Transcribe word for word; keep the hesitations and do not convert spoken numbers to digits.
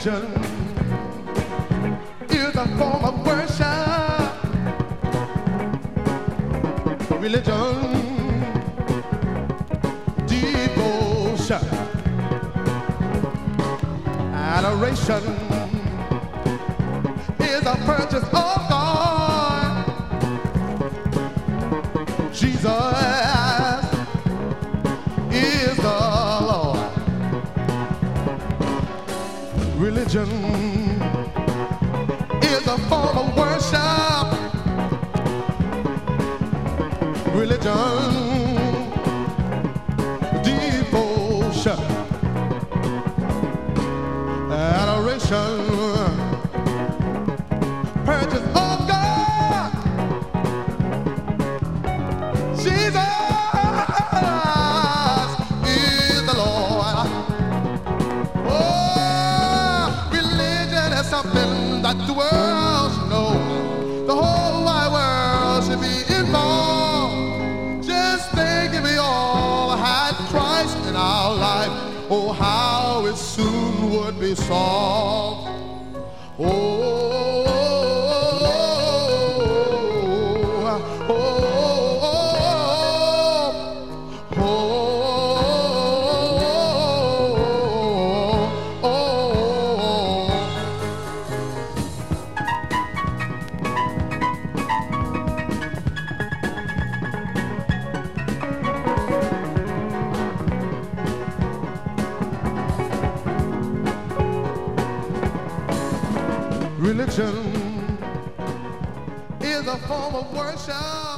Religion is a form of worship. Religion, devotion, adoration is a purchase of God. Jesus is the Lord. Religion is a form of worship. Religion, devotion, adoration, purchase of God. Jesus is the Lord. Oh, religion is something that the world should know. The whole wide world should be involved. Just think if we all had Christ in our life, oh, how it soon would be solved. Oh, oh, oh, oh, oh, oh, oh. Religion is a form of worship.